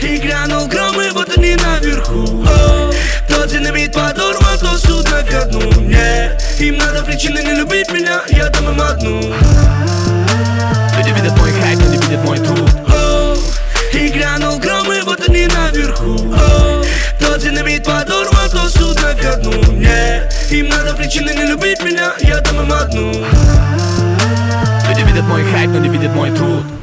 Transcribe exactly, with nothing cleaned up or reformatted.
И грянул гром, и вот они наверху. О, то динамит подорван, то судно ко дну. Нет, им надо причины не любить меня, я дам им одну. Люди видят мой хайп, но не видят мой труд. О, и грянул гром, и вот они наверху. О, то динамит подорван, то судно ко дну. Нет, им надо причины не любить меня, я дам им одну. Люди видят мой хайп, но не видят мой труд.